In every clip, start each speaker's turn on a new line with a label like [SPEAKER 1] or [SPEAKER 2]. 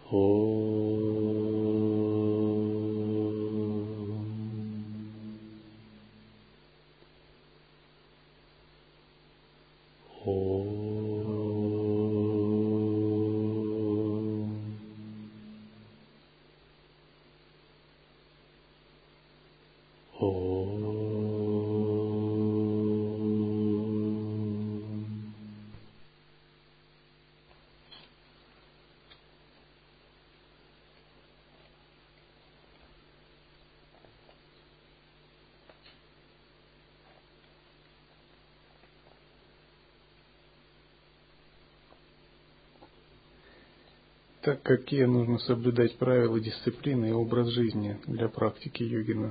[SPEAKER 1] Так, какие нужно соблюдать правила дисциплины и образ жизни для практики йогина?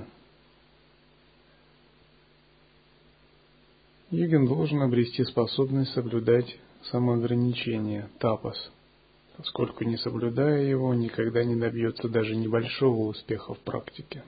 [SPEAKER 1] Йогин должен обрести способность соблюдать самоограничение, тапас, поскольку, не соблюдая его, никогда не добьется даже небольшого успеха в практике.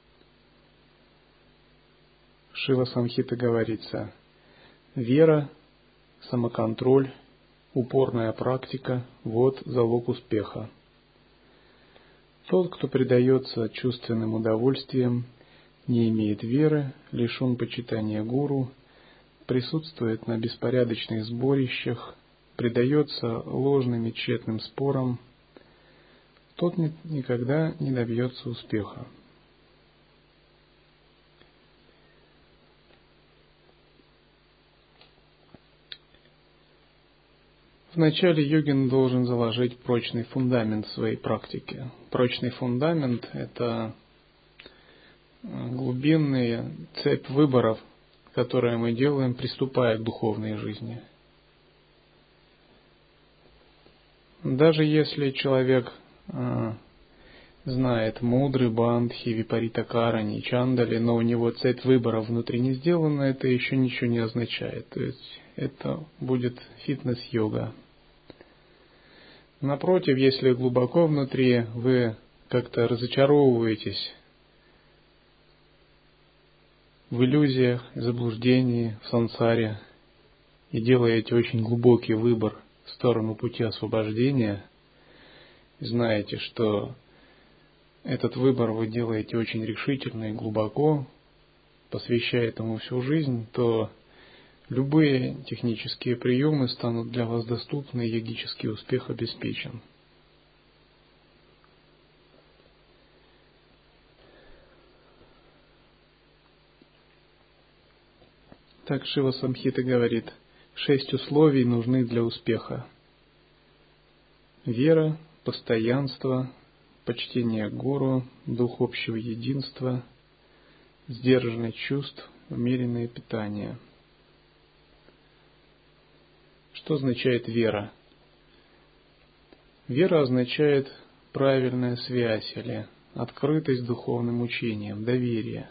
[SPEAKER 1] Шива Самхита говорится: вера, самоконтроль, упорная практика – вот залог успеха. Тот, кто предается чувственным удовольствиям, не имеет веры, лишен почитания гуру, присутствует на беспорядочных сборищах, предается ложным и тщетным спорам, тот никогда не добьется успеха. Вначале йогин должен заложить прочный фундамент своей практики. Прочный фундамент – это глубинная цепь выборов, которые мы делаем, приступая к духовной жизни. Даже если человек знает мудры, бандхи, випарита карани, чандали, но у него цепь выборов внутри не сделана, это еще ничего не означает. То есть это будет фитнес-йога. Напротив, если глубоко внутри вы как-то разочаровываетесь в иллюзиях, заблуждении, в сансаре и делаете очень глубокий выбор в сторону пути освобождения, знаете, что этот выбор вы делаете очень решительно и глубоко, посвящая этому всю жизнь, то любые технические приемы станут для вас доступны, и йогический успех обеспечен. Так Шива Самхита говорит: 6 условий нужны для успеха. Вера, постоянство, почтение гуру, дух общего единства, сдержанность чувств, умеренное питание. Что означает вера? Вера означает правильная связь или открытость духовным учениям, доверие.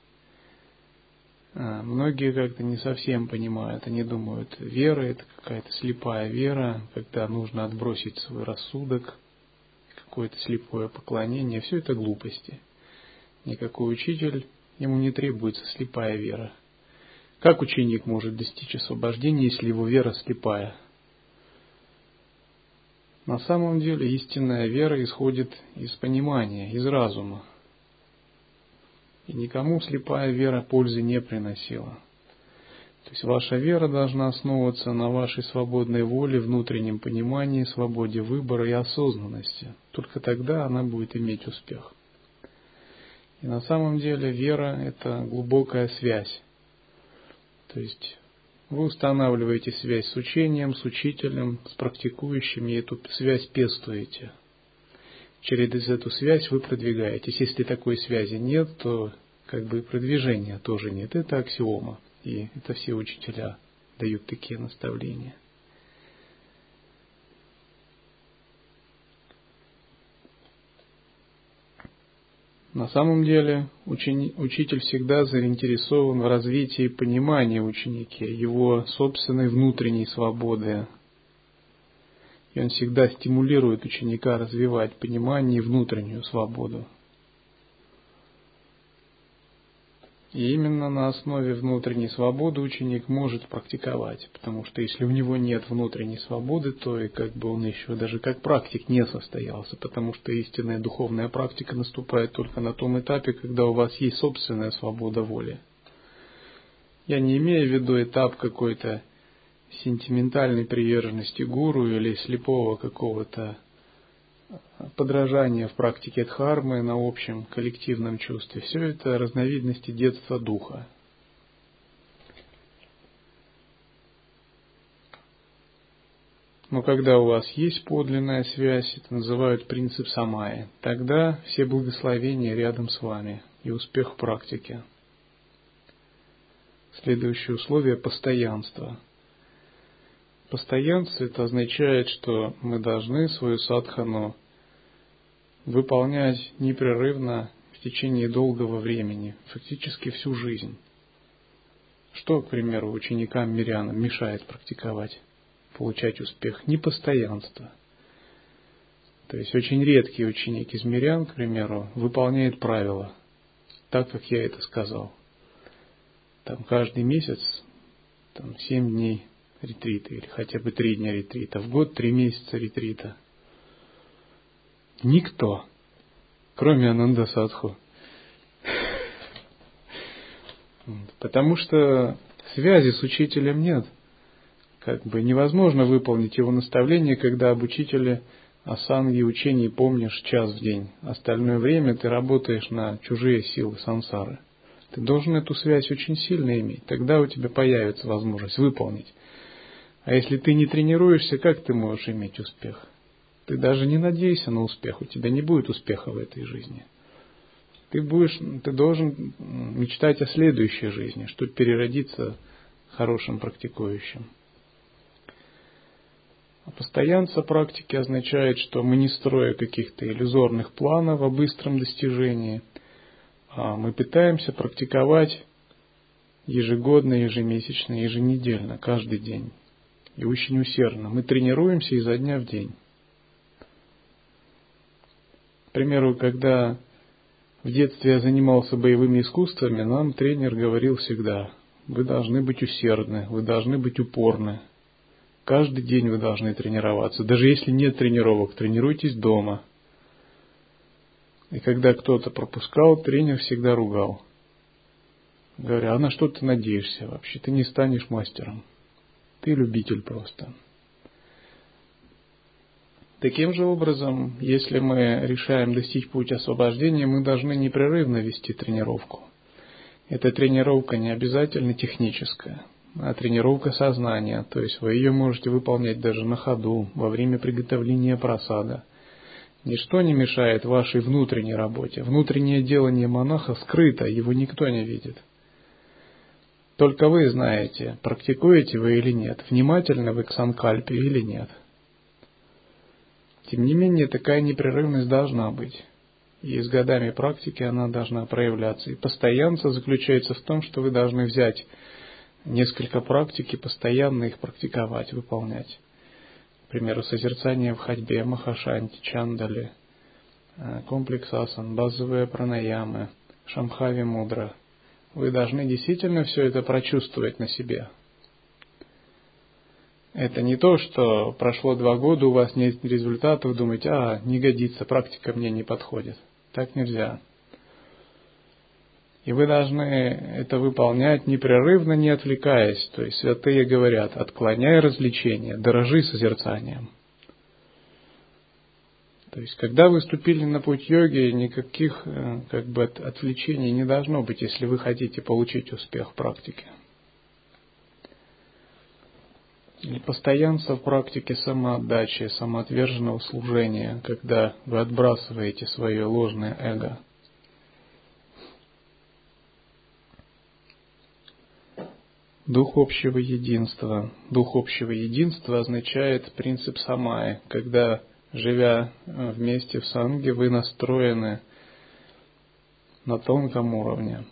[SPEAKER 1] Многие как-то не совсем понимают, они думают, вера – это какая-то слепая вера, когда нужно отбросить свой рассудок, какое-то слепое поклонение. Все это глупости. Никакой учитель, ему не требуется слепая вера. Как ученик может достичь освобождения, если его вера слепая? На самом деле истинная вера исходит из понимания, из разума. И никому слепая вера пользы не приносила. То есть ваша вера должна основываться на вашей свободной воле, внутреннем понимании, свободе выбора и осознанности. Только тогда она будет иметь успех. И на самом деле вера – это глубокая связь. То есть вы устанавливаете связь с учением, с учителем, с практикующим, и эту связь пестуете. Через эту связь вы продвигаетесь. Если такой связи нет, то как бы продвижения тоже нет. Это аксиома. И это все учителя дают такие наставления. На самом деле учитель всегда заинтересован в развитии понимания ученика, его собственной внутренней свободы. И он всегда стимулирует ученика развивать понимание и внутреннюю свободу. И именно на основе внутренней свободы ученик может практиковать, потому что если у него нет внутренней свободы, то и как бы он еще даже как практик не состоялся, потому что истинная духовная практика наступает только на том этапе, когда у вас есть собственная свобода воли. Я не имею в виду этап какой-то сентиментальной приверженности гуру или слепого какого-то подражания в практике дхармы на общем коллективном чувстве. Все это разновидности детства духа. Но когда у вас есть подлинная связь, это называют принцип самайи, тогда все благословения рядом с вами и успех в практике. Следующее условие – постоянство. Постоянство – это означает, что мы должны свою садхану выполнять непрерывно в течение долгого времени, фактически всю жизнь. Что, к примеру, ученикам-мирянам мешает практиковать, получать успех? Непостоянство. То есть очень редкий ученик из мирян, к примеру, выполняет правила, так как я это сказал. Там каждый месяц 7 дней ретрита или хотя бы 3 дня ретрита, в год 3 месяца ретрита. Никто, кроме Ананда Садху. Потому что связи с учителем нет. Как бы невозможно выполнить его наставление, когда об учителе асанги и учении помнишь час в день. Остальное время ты работаешь на чужие силы сансары. Ты должен эту связь очень сильно иметь. Тогда у тебя появится возможность выполнить. А если ты не тренируешься, как ты можешь иметь успех? Ты даже не надейся на успех. У тебя не будет успеха в этой жизни. Ты должен мечтать о следующей жизни, чтобы переродиться хорошим практикующим. А постоянство практики означает, что мы не строя каких-то иллюзорных планов о быстром достижении, а мы пытаемся практиковать ежегодно, ежемесячно, еженедельно, каждый день. И очень усердно. Мы тренируемся изо дня в день. К примеру, когда в детстве я занимался боевыми искусствами, нам тренер говорил всегда: вы должны быть усердны, вы должны быть упорны. Каждый день вы должны тренироваться. Даже если нет тренировок, тренируйтесь дома. И когда кто-то пропускал, тренер всегда ругал. Говоря: а на что ты надеешься вообще? Ты не станешь мастером. Ты любитель просто. Таким же образом, если мы решаем достичь пути освобождения, мы должны непрерывно вести тренировку. Эта тренировка не обязательно техническая, а тренировка сознания, то есть вы ее можете выполнять даже на ходу, во время приготовления прасада. Ничто не мешает вашей внутренней работе. Внутреннее делание монаха скрыто, его никто не видит. Только вы знаете, практикуете вы или нет, внимательны вы к санкальпе или нет. Тем не менее, такая непрерывность должна быть. И с годами практики она должна проявляться. И постоянство заключается в том, что вы должны взять несколько практик и постоянно их практиковать, выполнять. К примеру, созерцание в ходьбе, махашанти, чандали, комплекс асан, базовые пранаямы, шамхави мудра. Вы должны действительно все это прочувствовать на себе. Это не то, что прошло 2 года, у вас нет результатов, думаете: не годится, практика мне не подходит. Так нельзя. И вы должны это выполнять непрерывно, не отвлекаясь. То есть святые говорят: отклоняй развлечения, дорожи созерцанием. То есть когда вы вступили на путь йоги, никаких отвлечений не должно быть, если вы хотите получить успех в практике. И постоянство в практике самоотдачи, самоотверженного служения, когда вы отбрасываете свое ложное эго. Дух общего единства. Дух общего единства означает принцип самайи, когда, живя вместе в санге, вы настроены на тонком уровне.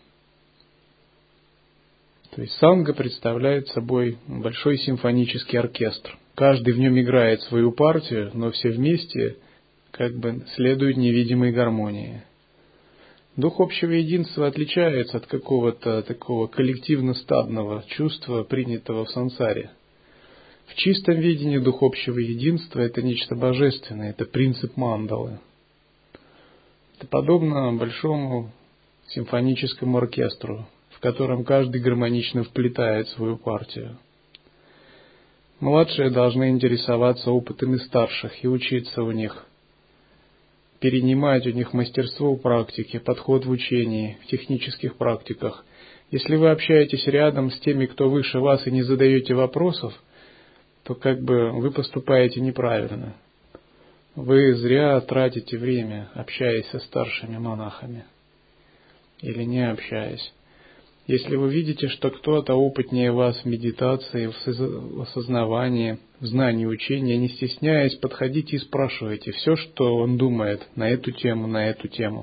[SPEAKER 1] То есть санга представляет собой большой симфонический оркестр. Каждый в нем играет свою партию, но все вместе следуют невидимой гармонии. Дух общего единства отличается от какого-то такого коллективно-стадного чувства, принятого в сансаре. В чистом видении дух общего единства – это нечто божественное, это принцип мандалы. Это подобно большому симфоническому оркестру, в котором каждый гармонично вплетает свою партию. Младшие должны интересоваться опытами старших и учиться у них, перенимать у них мастерство в практике, подход в учении, в технических практиках. Если вы общаетесь рядом с теми, кто выше вас, и не задаете вопросов, то как бы вы поступаете неправильно. Вы зря тратите время, общаясь со старшими монахами или не общаясь. Если вы видите, что кто-то опытнее вас в медитации, в осознавании, в знании учения, не стесняясь, подходите и спрашивайте все, что он думает на эту тему, на эту тему.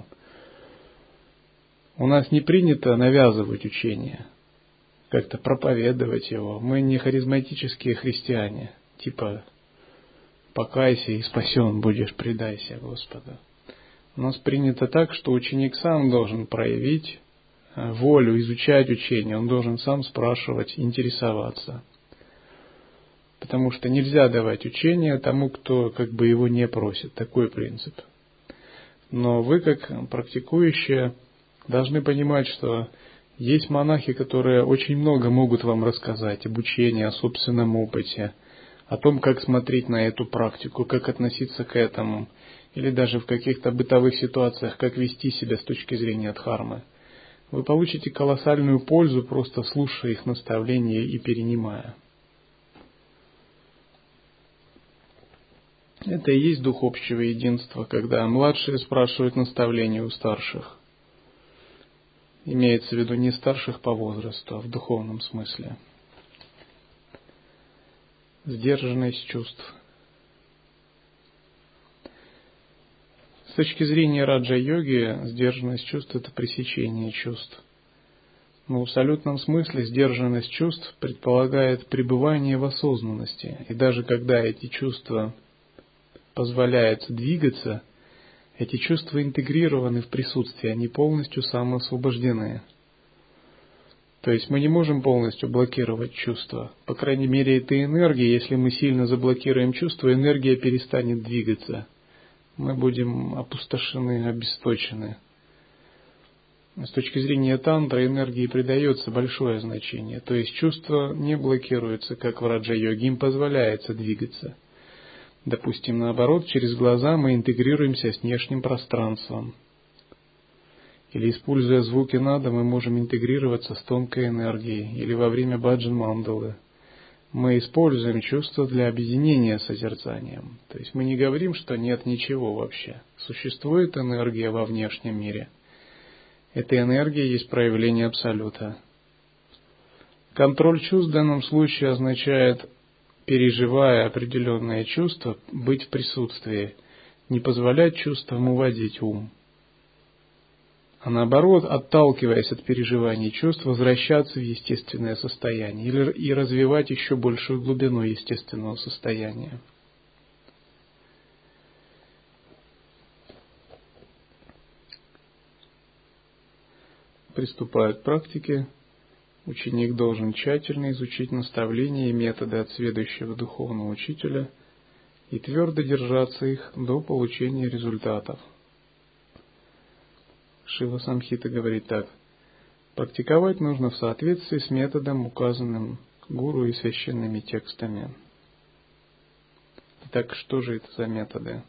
[SPEAKER 1] У нас не принято навязывать учение, как-то проповедовать его. Мы не харизматические христиане, типа «покайся и спасен будешь, предайся Господу». У нас принято так, что ученик сам должен проявить волю, изучать учение, он должен сам спрашивать, интересоваться. Потому что нельзя давать учение тому, кто как бы его не просит. Такой принцип. Но вы, как практикующие, должны понимать, что есть монахи, которые очень много могут вам рассказать об учении, о собственном опыте, о том, как смотреть на эту практику, как относиться к этому, или даже в каких-то бытовых ситуациях, как вести себя с точки зрения дхармы. Вы получите колоссальную пользу, просто слушая их наставления и перенимая. Это и есть дух общего единства, когда младшие спрашивают наставления у старших. Имеется в виду не старших по возрасту, а в духовном смысле. Сдержанность чувств. С точки зрения раджа-йоги, сдержанность чувств – это пресечение чувств. Но в абсолютном смысле сдержанность чувств предполагает пребывание в осознанности. И даже когда эти чувства позволяют двигаться, эти чувства интегрированы в присутствие, они полностью самоосвобождены. То есть мы не можем полностью блокировать чувства. По крайней мере, это энергия. Если мы сильно заблокируем чувства, энергия перестанет двигаться. Мы будем опустошены, обесточены. С точки зрения тантры энергии придается большое значение. То есть чувства не блокируются, как в раджа-йоге, им позволяется двигаться. Допустим, наоборот, через глаза мы интегрируемся с внешним пространством. Или, используя звуки нада, мы можем интегрироваться с тонкой энергией. Или во время баджан-мандалы. Мы используем чувства для объединения с созерцанием. То есть мы не говорим, что нет ничего вообще. Существует энергия во внешнем мире. Эта энергия есть проявление Абсолюта. Контроль чувств в данном случае означает, переживая определенные чувства, быть в присутствии, не позволять чувствам уводить ум. А наоборот, отталкиваясь от переживаний чувств, возвращаться в естественное состояние и развивать еще большую глубину естественного состояния. Приступая к практике, ученик должен тщательно изучить наставления и методы от сведущего духовного учителя и твердо держаться их до получения результатов. Шива Самхита говорит так: практиковать нужно в соответствии с методом, указанным гуру и священными текстами. Итак, что же это за методы?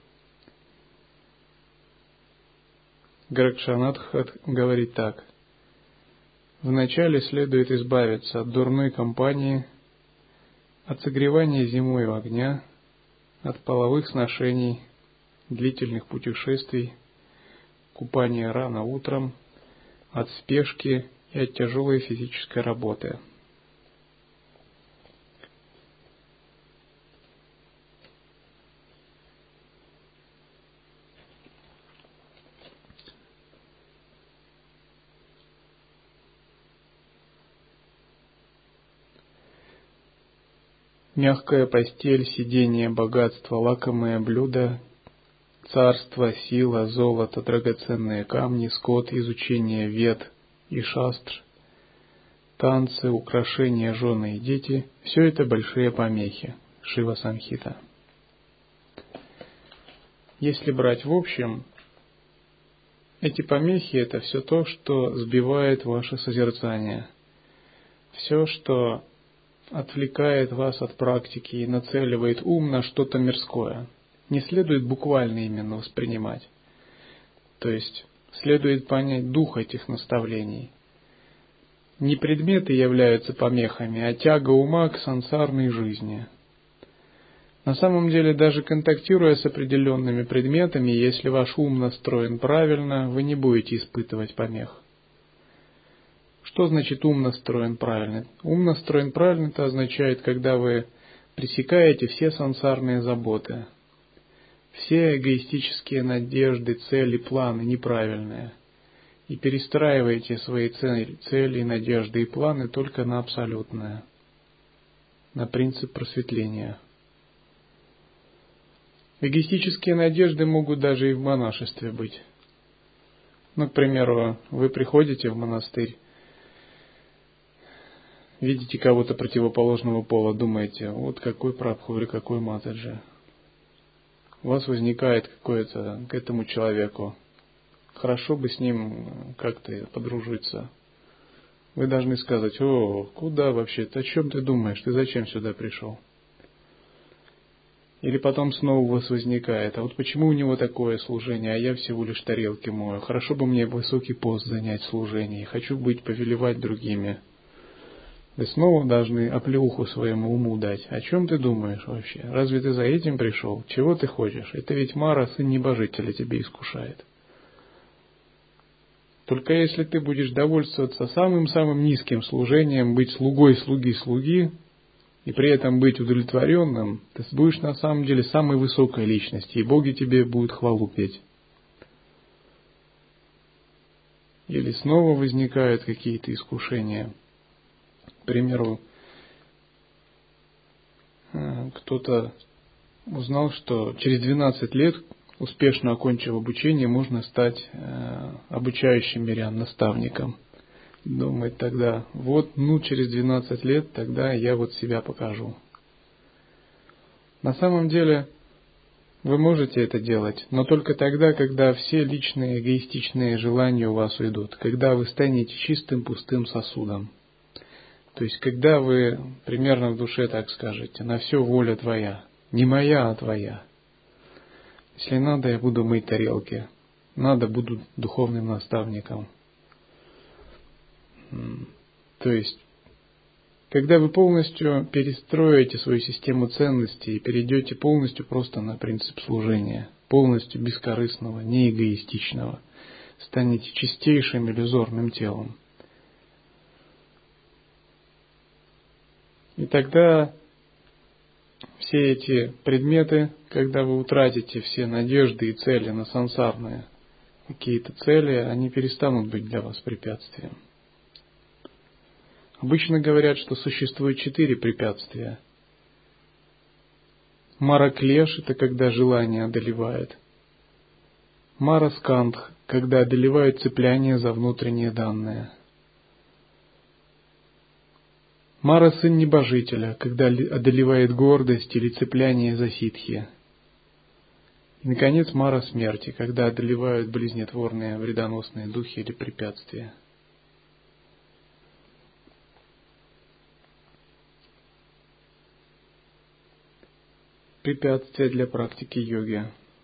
[SPEAKER 1] Горакшанатх говорит так: вначале следует избавиться от дурной компании, от согревания зимой у огня, от половых сношений, длительных путешествий, купания рано утром, от спешки и от тяжелой физической работы. Мягкая постель, сидение, богатство, лакомые блюда, царство, сила, золото, драгоценные камни, скот, изучение вед и шастр, танцы, украшения, жены и дети – все это большие помехи. Шива Самхита. Если брать в общем, эти помехи – это все то, что сбивает ваше созерцание, все, что отвлекает вас от практики и нацеливает ум на что-то мирское. Не следует буквально именно воспринимать. То есть следует понять дух этих наставлений. Не предметы являются помехами, а тяга ума к сансарной жизни. На самом деле, даже контактируя с определенными предметами, если ваш ум настроен правильно, вы не будете испытывать помех. Что значит ум настроен правильно? Ум настроен правильно, это означает, когда вы пресекаете все сансарные заботы, все эгоистические надежды, цели, планы неправильные, и перестраиваете свои цели, надежды и планы только на абсолютное, на принцип просветления. Эгоистические надежды могут даже и в монашестве быть. Ну, к примеру, вы приходите в монастырь, видите кого-то противоположного пола, думаете, вот какой Прабху или какой Матаджи. У вас возникает какое-то к этому человеку. Хорошо бы с ним как-то подружиться. Вы должны сказать, о, куда вообще-то, о чем ты думаешь, ты зачем сюда пришел? Или потом снова у вас возникает, а вот почему у него такое служение, а я всего лишь тарелки мою. Хорошо бы мне высокий пост занять в служении, хочу повелевать другими. Вы снова должны оплеуху своему уму дать. О чем ты думаешь вообще? Разве ты за этим пришел? Чего ты хочешь? Это ведь Мара, сын небожителя, тебя искушает. Только если ты будешь довольствоваться самым-самым низким служением, быть слугой слуги, и при этом быть удовлетворенным, ты будешь на самом деле самой высокой личностью, и боги тебе будут хвалу петь. Или снова возникают какие-то искушения. К примеру, кто-то узнал, что через 12 лет, успешно окончив обучение, можно стать обучающим мирян, наставником. Думает тогда, вот, через 12 лет, тогда я вот себя покажу. На самом деле, вы можете это делать, но только тогда, когда все личные эгоистичные желания у вас уйдут, когда вы станете чистым пустым сосудом. То есть, когда вы примерно в душе так скажете, на все воля твоя, не моя, а твоя. Если надо, я буду мыть тарелки, надо, буду духовным наставником. То есть, когда вы полностью перестроите свою систему ценностей и перейдете полностью просто на принцип служения, полностью бескорыстного, неэгоистичного, станете чистейшим иллюзорным телом. И тогда все эти предметы, когда вы утратите все надежды и цели на сансарные какие-то цели, они перестанут быть для вас препятствием. Обычно говорят, что существует 4 препятствия. Мара-клеш – это когда желание одолевает. Мара-скандх – когда одолевает цепляние за внутренние данные. Мара-сын небожителя – когда одолевает гордость или цепляние за ситхи. И, наконец, мара-смерти – когда одолевают близнетворные вредоносные духи или препятствия. Препятствия для практики йоги.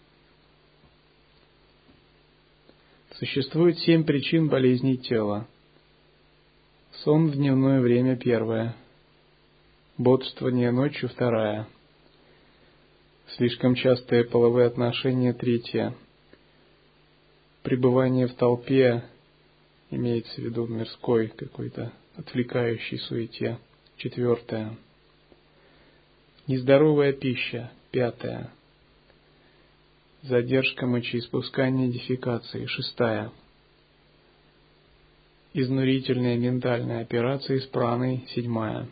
[SPEAKER 1] Существует 7 причин болезней тела. Сон в дневное время – 1. Бодрствование ночью – 2. Слишком частые половые отношения – 3. Пребывание в толпе, имеется в виду мирской какой-то отвлекающей суете – 4. Нездоровая пища – 5. Задержка мочеиспускания дефекации – 6. Изнурительные ментальные операции с праной – 7.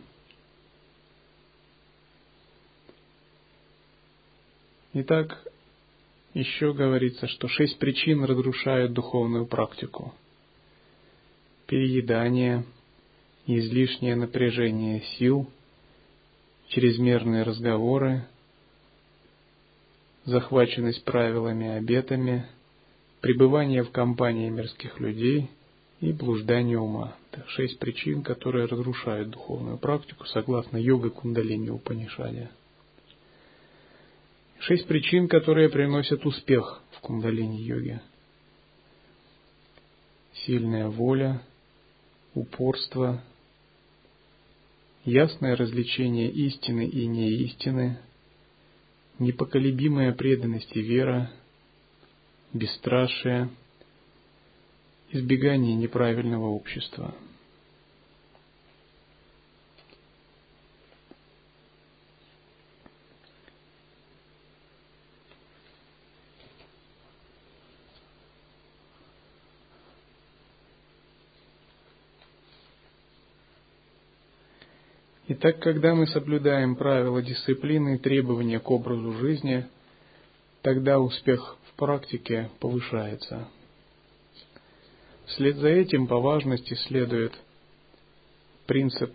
[SPEAKER 1] Итак, Еще говорится, что 6 причин разрушают духовную практику. Переедание, излишнее напряжение сил, чрезмерные разговоры, захваченность правилами и обетами, пребывание в компании мирских людей и блуждание ума. Это 6 причин, которые разрушают духовную практику, согласно йога Кундалини Упанишаде. 6 причин, которые приносят успех в кундалини-йоге. Сильная воля, упорство, ясное различение истины и неистины, непоколебимая преданность и вера, бесстрашие, избегание неправильного общества. Итак, когда мы соблюдаем правила дисциплины и требования к образу жизни, тогда успех в практике повышается. Вслед за этим по важности следует принцип,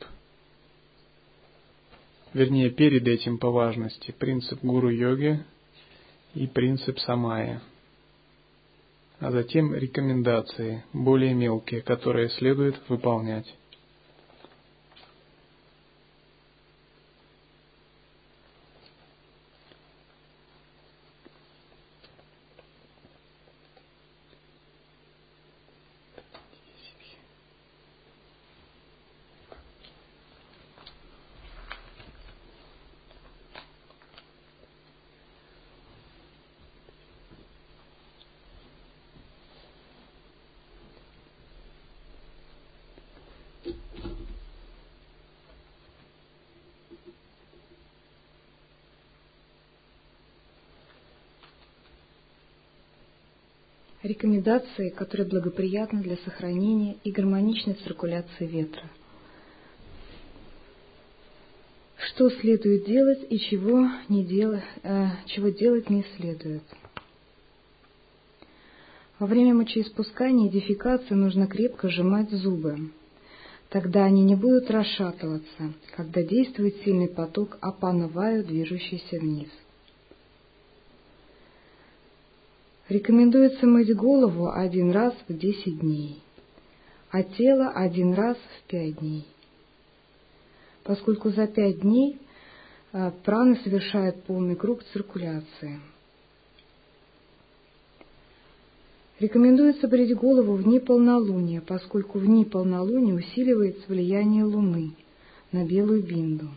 [SPEAKER 1] перед этим по важности принцип гуру-йоги и принцип самая, а затем рекомендации, более мелкие, которые следует выполнять.
[SPEAKER 2] Рекомендации, которые благоприятны для сохранения и гармоничной циркуляции ветра. Что следует делать и чего делать не следует. Во время мочеиспускания и дефекации нужно крепко сжимать зубы. Тогда они не будут расшатываться, когда действует сильный поток апана-ваю, движущийся вниз. Рекомендуется мыть голову 1 раз в 10 дней, а тело 1 раз в 5 дней, поскольку за 5 дней прана совершает полный круг циркуляции. Рекомендуется брить голову в дни полнолуния, поскольку в дни полнолуния усиливается влияние Луны на белую бинду.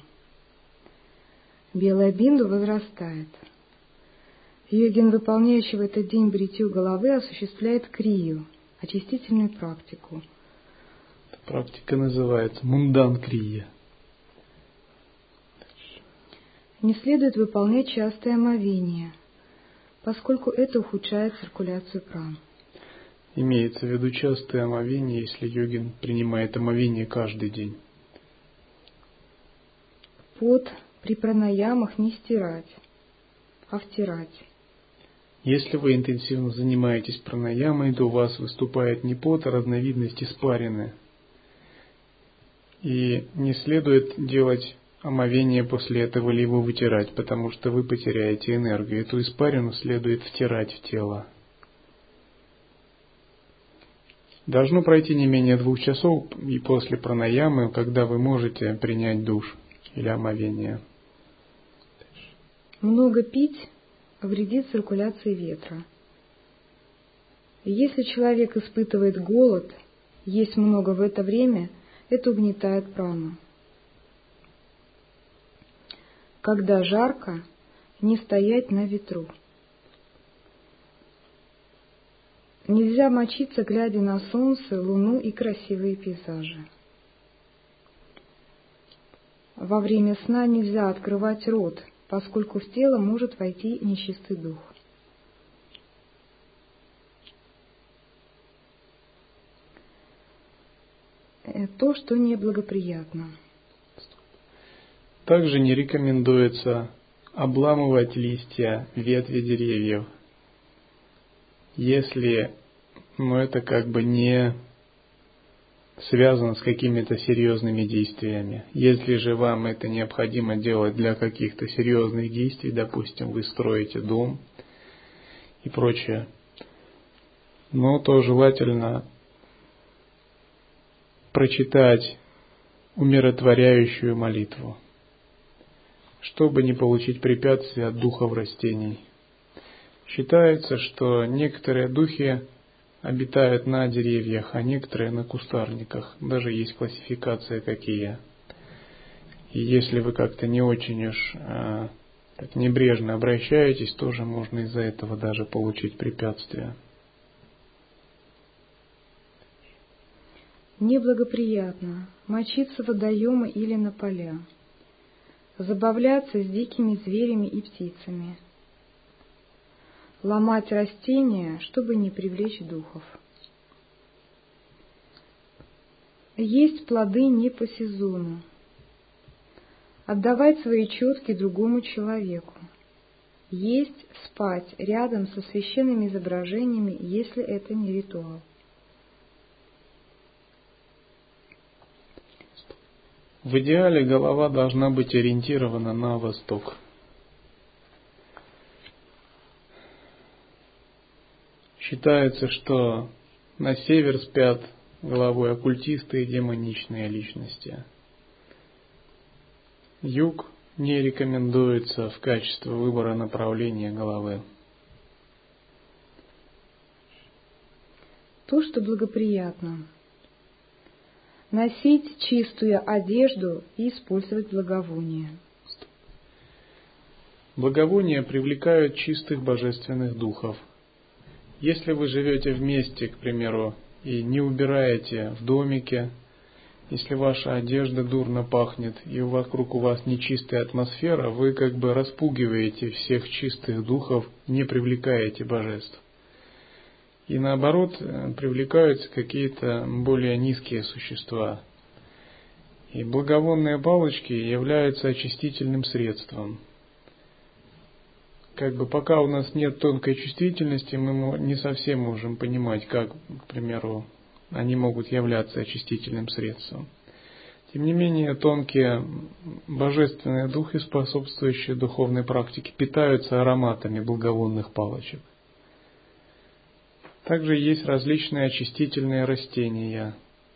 [SPEAKER 2] Белая бинду возрастает. Йогин, выполняющий в этот день бритью головы, осуществляет крию, очистительную практику.
[SPEAKER 1] Эта практика называется мундан-крия.
[SPEAKER 2] Не следует выполнять частое омовение, поскольку это ухудшает циркуляцию пран.
[SPEAKER 1] Имеется в виду частое омовение, если йогин принимает омовение каждый день.
[SPEAKER 2] Пот при пранаямах не стирать, а втирать.
[SPEAKER 1] Если вы интенсивно занимаетесь пранаямой, то у вас выступает не пот, а разновидность испарины. И не следует делать омовение после этого или его вытирать, потому что вы потеряете энергию. Эту испарину следует втирать в тело. Должно пройти не менее 2 часов и после пранаямы, когда вы можете принять душ или омовение.
[SPEAKER 2] Много пить вредит циркуляции ветра. Если человек испытывает голод, есть много в это время, это угнетает прану. Когда жарко, не стоять на ветру. Нельзя мочиться, глядя на солнце, луну и красивые пейзажи. Во время сна нельзя открывать рот, поскольку в тело может войти нечистый дух. То, что неблагоприятно.
[SPEAKER 1] Также не рекомендуется обламывать листья, ветви деревьев если это как бы не связано с какими-то серьезными действиями. Если же вам это необходимо делать для каких-то серьезных действий, допустим, вы строите дом и прочее, то желательно прочитать умиротворяющую молитву, чтобы не получить препятствия от духов растений. Считается, что некоторые духи обитают на деревьях, а некоторые на кустарниках. Даже есть классификация какие. И если вы как-то не очень уж так небрежно обращаетесь, тоже можно из-за этого даже получить препятствия.
[SPEAKER 2] Неблагоприятно мочиться в водоемы или на поля, забавляться с дикими зверями и птицами, ломать растения, чтобы не привлечь духов, есть плоды не по сезону, отдавать свои четки другому человеку, есть, спать рядом со священными изображениями, если это не ритуал.
[SPEAKER 1] В идеале голова должна быть ориентирована на восток. Считается, что на север спят головой оккультисты и демоничные личности. Юг не рекомендуется в качестве выбора направления головы.
[SPEAKER 2] То, что благоприятно. Носить чистую одежду и использовать благовония.
[SPEAKER 1] Благовония привлекают чистых божественных духов. Если вы живете вместе, к примеру, и не убираете в домике, если ваша одежда дурно пахнет и вокруг у вас нечистая атмосфера, вы как бы распугиваете всех чистых духов, не привлекаете божеств. И наоборот, привлекаются какие-то более низкие существа. И благовонные палочки являются очистительным средством. Как бы пока у нас нет тонкой чувствительности, мы не совсем можем понимать, как, к примеру, они могут являться очистительным средством. Тем не менее, тонкие божественные духи, способствующие духовной практике, питаются ароматами благовонных палочек. Также есть различные очистительные растения.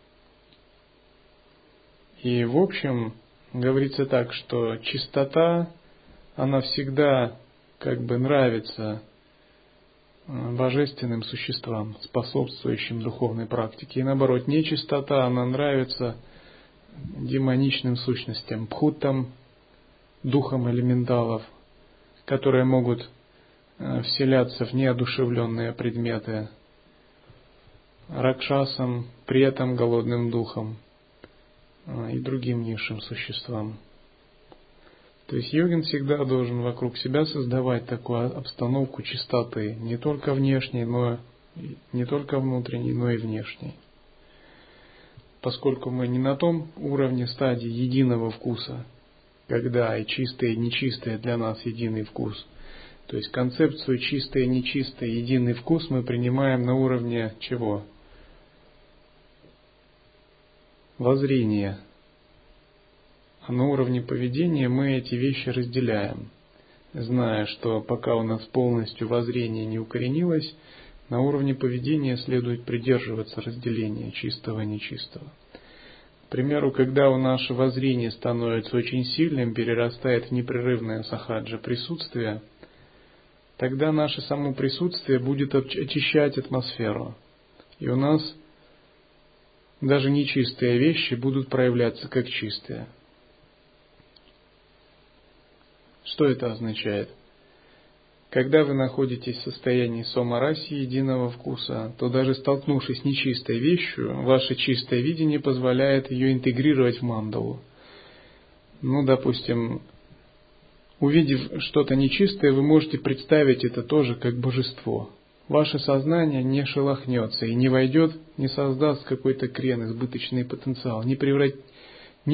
[SPEAKER 1] И в общем, говорится так, что чистота, она всегда как бы нравится божественным существам, способствующим духовной практике. И наоборот, нечистота, она нравится демоничным сущностям, бхутам, духам элементалов, которые могут вселяться в неодушевленные предметы, ракшасам, претам, голодным духам и другим низшим существам. То есть йогин всегда должен вокруг себя создавать такую обстановку чистоты, не только внешней, не только внутренней, но и внешней. Поскольку мы не на том уровне стадии единого вкуса, когда и чистое, и нечистое для нас единый вкус. То есть концепцию чистое, нечистое, единый вкус мы принимаем на уровне чего? Воззрения. А на уровне поведения мы эти вещи разделяем, зная, что пока у нас полностью воззрение не укоренилось, на уровне поведения следует придерживаться разделения чистого и нечистого. К примеру, когда у нас воззрение становится очень сильным, перерастает в непрерывное сахаджа присутствие, тогда наше само присутствие будет очищать атмосферу. И у нас даже нечистые вещи будут проявляться как чистые. Что это означает? Когда вы находитесь в состоянии сома-раси, единого вкуса, то даже столкнувшись с нечистой вещью, ваше чистое видение позволяет ее интегрировать в мандалу. Допустим, увидев что-то нечистое, вы можете представить это тоже как божество. Ваше сознание не шелохнется и не войдет, не создаст какой-то крен, избыточный потенциал, не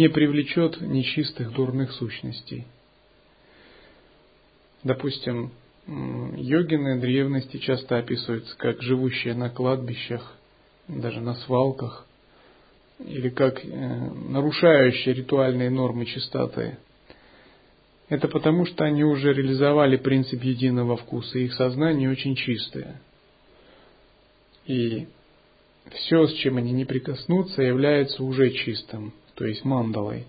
[SPEAKER 1] привлечет нечистых дурных сущностей. Допустим, Йогины древности часто описываются как живущие на кладбищах, даже на свалках, или как нарушающие ритуальные нормы чистоты. Это потому, что они уже реализовали принцип единого вкуса, и их сознание очень чистое. И все, с чем они не прикоснутся, является уже чистым, то есть мандалой.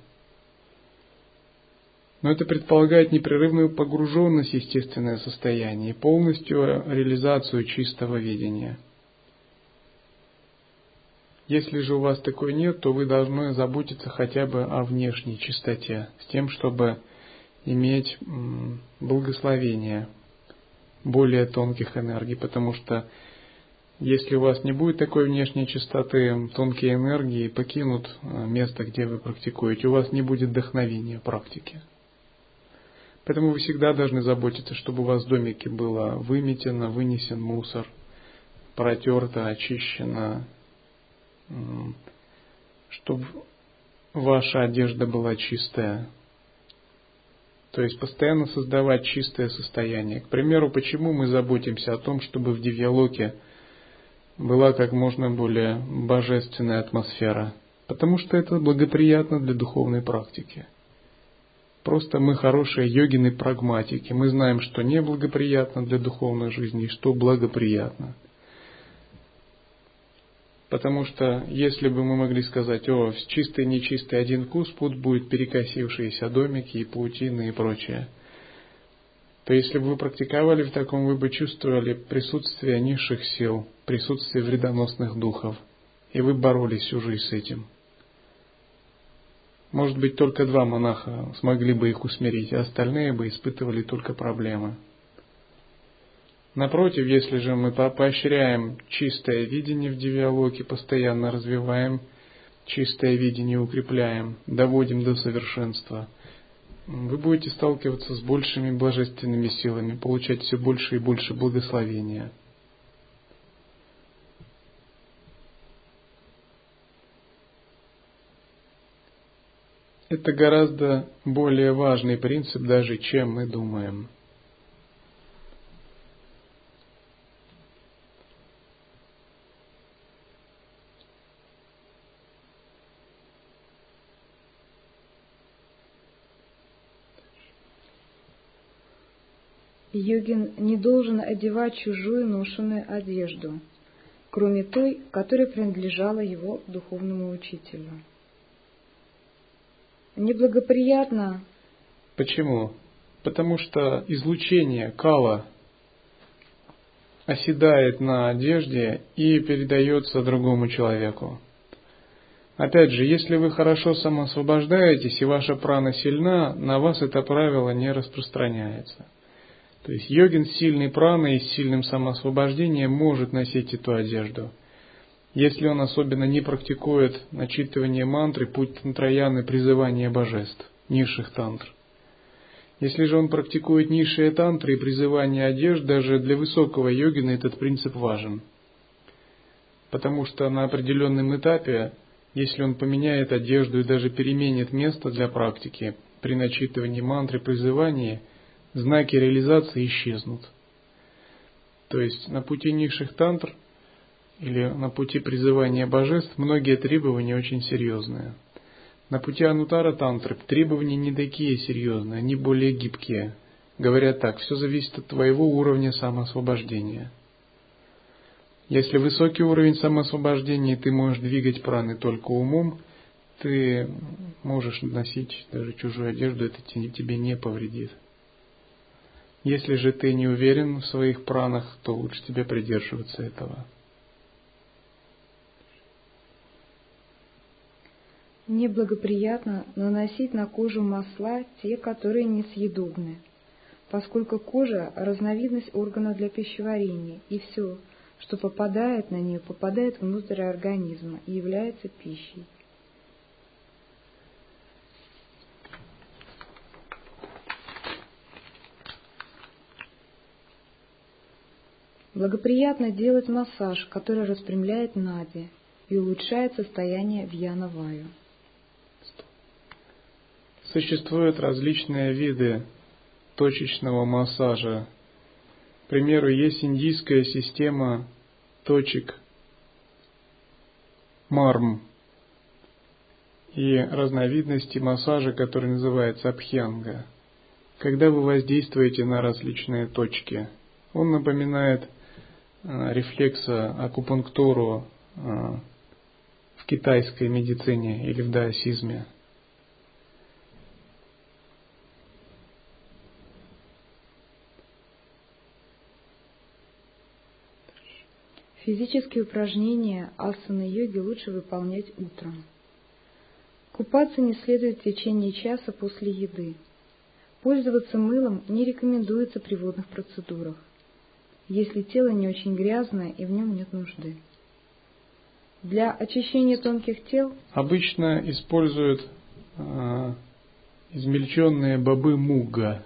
[SPEAKER 1] Но это предполагает непрерывную погруженность в естественное состояние и полностью реализацию чистого видения. Если же у вас такой нет, то вы должны заботиться хотя бы о внешней чистоте, с тем, чтобы иметь благословение более тонких энергий, потому что если у вас не будет такой внешней чистоты, тонкие энергии покинут место, где вы практикуете, у вас не будет вдохновения практики. Поэтому вы всегда должны заботиться, чтобы у вас в домике было выметено, вынесен мусор, протерто, очищено, чтобы ваша одежда была чистая. То есть постоянно создавать чистое состояние. К примеру, почему мы заботимся о том, чтобы в Дивьялоке была как можно более божественная атмосфера? Потому что это благоприятно для духовной практики. Просто мы хорошие йогины-прагматики. Мы знаем, что неблагоприятно для духовной жизни и что благоприятно. Потому что если бы мы могли сказать, чистый и нечистый один вкус, пусть будет перекосившиеся домики и паутины и прочее, то если бы вы практиковали в таком, вы бы чувствовали присутствие низших сил, присутствие вредоносных духов, и вы боролись всю жизнь с этим. Может быть, только 2 монаха смогли бы их усмирить, а остальные бы испытывали только проблемы. Напротив, если же мы поощряем чистое видение в Дивьялоке, постоянно развиваем чистое видение, укрепляем, доводим до совершенства, вы будете сталкиваться с большими божественными силами, получать все больше и больше благословения. Это гораздо более важный принцип даже, чем мы думаем.
[SPEAKER 2] Йогин не должен одевать чужую ношеную одежду, кроме той, которая принадлежала его духовному учителю. Неблагоприятно.
[SPEAKER 1] Почему? Потому что излучение кала оседает на одежде и передается другому человеку. Опять же, если вы хорошо самоосвобождаетесь и ваша прана сильна, на вас это правило не распространяется. То есть йогин с сильной праной и с сильным самоосвобождением может носить эту одежду. Если он особенно не практикует начитывание мантры, путь тантраяны, призывание божеств, низших тантр. Если же он практикует низшие тантры и призывание одежд, даже для высокого йогина этот принцип важен. Потому что на определенном этапе, если он поменяет одежду и даже переменит место для практики, при начитывании мантры, призывании, знаки реализации исчезнут. То есть на пути низших тантр или на пути призывания божеств многие требования очень серьезные. На пути анутара тантры требования не такие серьезные, они более гибкие. Говорят так, все зависит от твоего уровня самоосвобождения. Если высокий уровень самоосвобождения, ты можешь двигать праны только умом, ты можешь носить даже чужую одежду, это тебе не повредит. Если же ты не уверен в своих пранах, то лучше тебе придерживаться этого.
[SPEAKER 2] Неблагоприятно наносить на кожу масла, те, которые несъедобны, поскольку кожа – разновидность органа для пищеварения, и все, что попадает на нее, попадает внутрь организма и является пищей. Благоприятно делать массаж, который распрямляет нади и улучшает состояние вьяна-ваю.
[SPEAKER 1] Существуют различные виды точечного массажа, примеру, есть индийская система точек марм и разновидности массажа, который называется абхьянга. Когда вы воздействуете на различные точки, он напоминает рефлексоакупунктуру в китайской медицине или в даосизме.
[SPEAKER 2] Физические упражнения асаны-йоги лучше выполнять утром. Купаться не следует в течение часа после еды. Пользоваться мылом не рекомендуется при водных процедурах, если тело не очень грязное и в нем нет нужды. Для очищения тонких тел
[SPEAKER 1] обычно используют измельченные бобы мугга,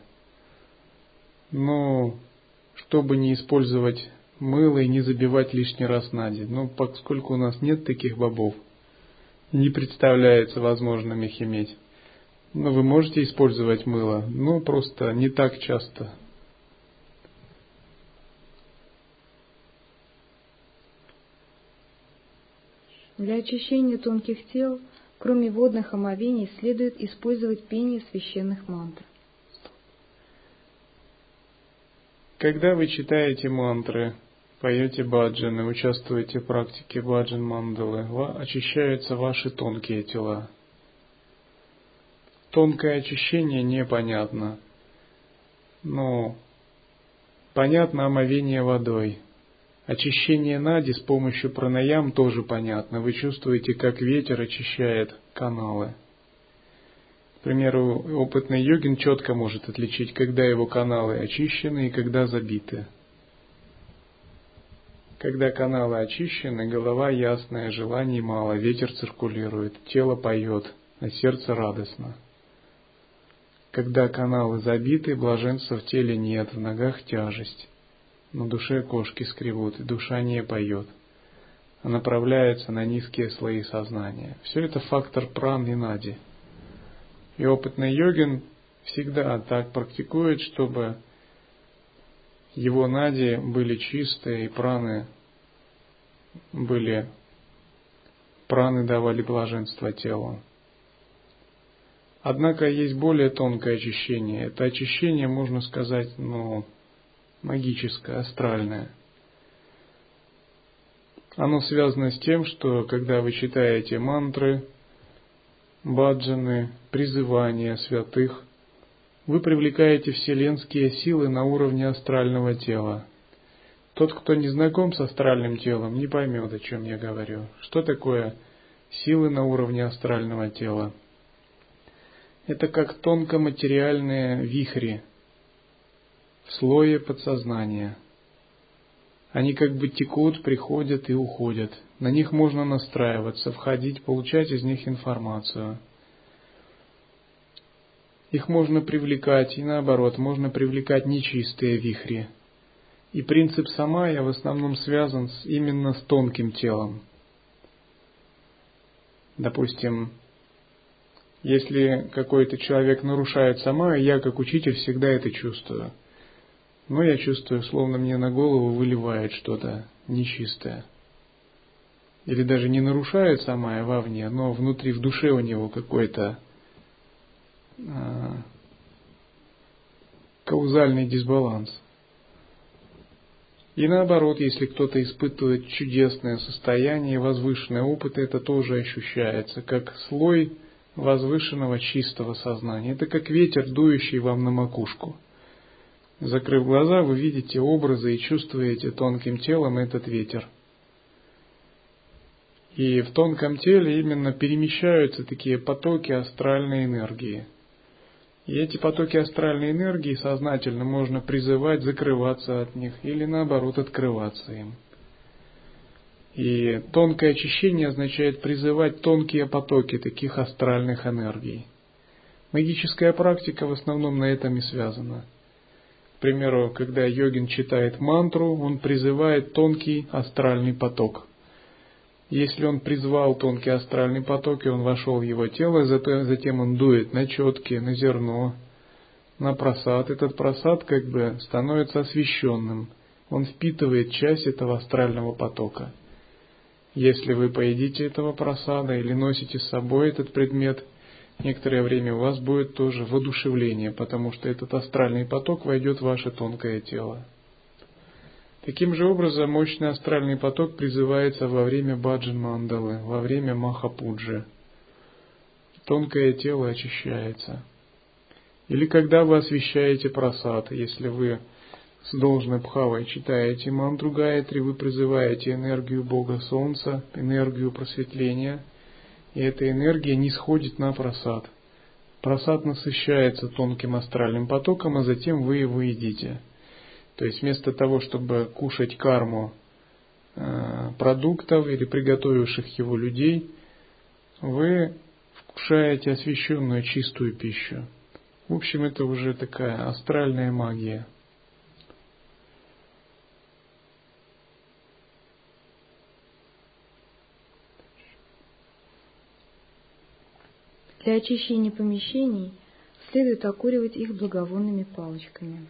[SPEAKER 1] но чтобы не использовать мыло и не забивать лишний раз на день. Но поскольку у нас нет таких бобов, не представляется возможным их иметь. Но вы можете использовать мыло, но просто не так часто.
[SPEAKER 2] Для очищения тонких тел, кроме водных омовений, следует использовать пение священных мантр.
[SPEAKER 1] Когда вы читаете мантры, поете баджаны, участвуете в практике баджан-мандалы, очищаются ваши тонкие тела. Тонкое очищение непонятно, но понятно омовение водой. Очищение нади с помощью пранаям тоже понятно. Вы чувствуете, как ветер очищает каналы. К примеру, опытный йогин четко может отличить, когда его каналы очищены и когда забиты. Когда каналы очищены, голова ясная, желаний мало, ветер циркулирует, тело поет, а сердце радостно. Когда каналы забиты, блаженства в теле нет, в ногах тяжесть. На душе кошки скребут, и душа не поет, а направляется на низкие слои сознания. Все это фактор пран и нади. И опытный йогин всегда так практикует, чтобы его нади были чистые, и праны давали блаженство телу. Однако есть более тонкое очищение. Это очищение, можно сказать, магическое, астральное. Оно связано с тем, что когда вы читаете мантры, баджаны, призывания святых, вы привлекаете вселенские силы на уровне астрального тела. Тот, кто не знаком с астральным телом, не поймет, о чем я говорю. Что такое силы на уровне астрального тела? Это как тонкоматериальные вихри в слое подсознания. Они как бы текут, приходят и уходят. На них можно настраиваться, входить, получать из них информацию. Их можно привлекать, и наоборот, можно привлекать нечистые вихри. И принцип самая в основном связан именно с тонким телом. Допустим, если какой-то человек нарушает самая, я как учитель всегда это чувствую. Но я чувствую, словно мне на голову выливает что-то нечистое. Или даже не нарушает самая вовне, но внутри, в душе у него какой-то каузальный дисбаланс. И наоборот, если кто-то испытывает чудесное состояние, возвышенный опыт, это тоже ощущается, как слой возвышенного чистого сознания. Это как ветер, дующий вам на макушку. Закрыв глаза, вы видите образы и чувствуете тонким телом этот ветер. И в тонком теле именно перемещаются такие потоки астральной энергии. И эти потоки астральной энергии сознательно можно призывать закрываться от них или наоборот открываться им. И тонкое очищение означает призывать тонкие потоки таких астральных энергий. Магическая практика в основном на этом и связана. К примеру, когда йогин читает мантру, он призывает тонкий астральный поток. Если он призвал тонкий астральный поток, и он вошел в его тело, затем он дует на четки, на зерно, на прасад, этот прасад как бы становится освещенным. Он впитывает часть этого астрального потока. Если вы поедите этого прасада или носите с собой этот предмет, некоторое время у вас будет тоже воодушевление, потому что этот астральный поток войдет в ваше тонкое тело. Таким же образом, мощный астральный поток призывается во время баджан-мандалы, во время махапуджи. Тонкое тело очищается. Или когда вы освещаете прасад, если вы с должной бхавой читаете мантру Гаятри, вы призываете энергию Бога Солнца, энергию просветления, и эта энергия не сходит на прасад. Прасад насыщается тонким астральным потоком, а затем вы его едите. То есть вместо того, чтобы кушать карму продуктов или приготовивших его людей, вы вкушаете освященную чистую пищу. В общем, это уже такая астральная магия.
[SPEAKER 2] Для очищения помещений следует окуривать их благовонными палочками.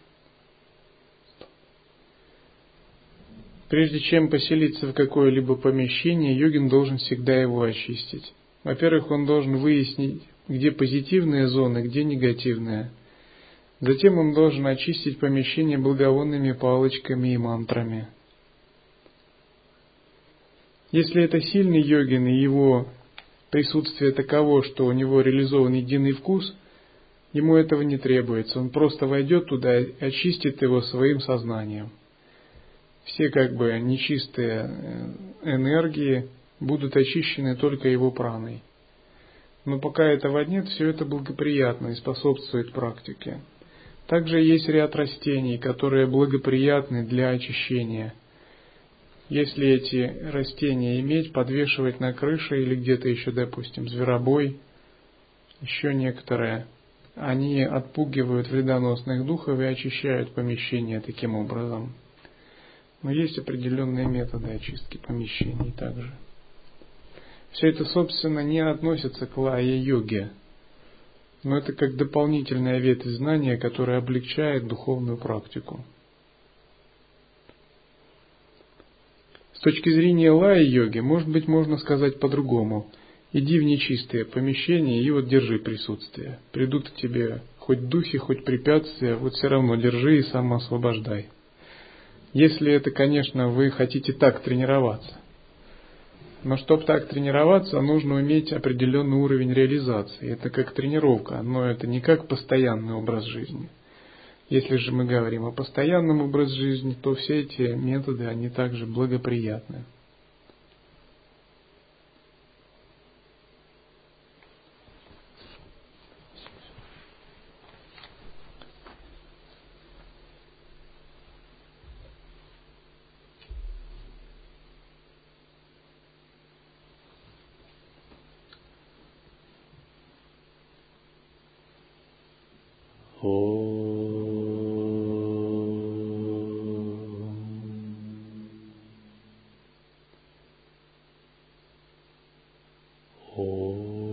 [SPEAKER 1] Прежде чем поселиться в какое-либо помещение, йогин должен всегда его очистить. Во-первых, он должен выяснить, где позитивные зоны, где негативные. Затем он должен очистить помещение благовонными палочками и мантрами. Если это сильный йогин и его присутствие таково, что у него реализован единый вкус, ему этого не требуется. Он просто войдет туда и очистит его своим сознанием. Все как бы нечистые энергии будут очищены только его праной. Но пока этого нет, все это благоприятно и способствует практике. Также есть ряд растений, которые благоприятны для очищения. Если эти растения иметь, подвешивать на крыше или где-то еще, допустим, зверобой, еще некоторые, они отпугивают вредоносных духов и очищают помещение таким образом. Но есть определенные методы очистки помещений также. Все это, собственно, не относится к лая-йоге, но это как дополнительная ветвь знания, которая облегчает духовную практику. С точки зрения лая-йоги, может быть, можно сказать по-другому. Иди в нечистые помещения и вот держи присутствие. Придут к тебе хоть духи, хоть препятствия, вот все равно держи и самоосвобождай. Если это, конечно, вы хотите так тренироваться. Но чтобы так тренироваться, нужно иметь определенный уровень реализации. Это как тренировка, но это не как постоянный образ жизни. Если же мы говорим о постоянном образе жизни, то все эти методы, они также благоприятны.
[SPEAKER 3] Om.